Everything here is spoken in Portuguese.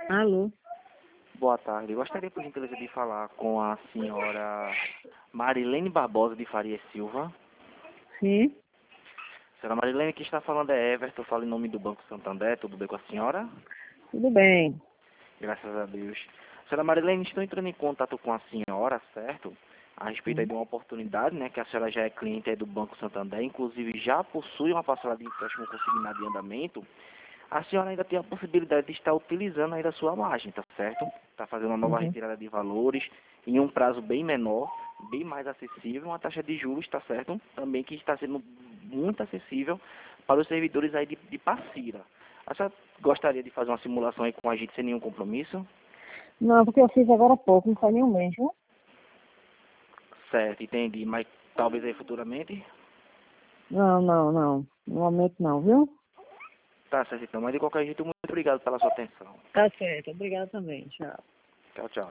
Alô? Boa tarde. Eu gostaria, por gentileza, de falar com a senhora Marilene Barbosa de Farias Silva. Sim, Senhora Marilene, que está falando é Everton, falo em nome do Banco Santander. Tudo bem com a senhora? tudo bem. Graças a Deus. Senhora Marilene, estou entrando em contato com a senhora, certo? A respeito aí Sim. de uma oportunidade, né, que a senhora já é cliente aí do Banco Santander, inclusive já possui uma parcela de empréstimo consignado em andamento. A senhora ainda tem a possibilidade de estar utilizando ainda a sua margem, tá certo? Está fazendo uma nova Uhum. retirada de valores em um prazo bem menor, bem mais acessível, uma taxa de juros, tá certo? Também que está sendo muito acessível para os servidores aí de Passira. A senhora gostaria de fazer uma simulação aí com a gente sem nenhum compromisso? Não, porque eu fiz agora há pouco, não faz nenhum mês, viu? Certo, entendi, mas talvez aí futuramente? Não, não, não. No momento não, viu? Tá certo então, mas de qualquer jeito, muito obrigado pela sua atenção. Tá certo. Obrigada também. Tchau. Tchau, tchau.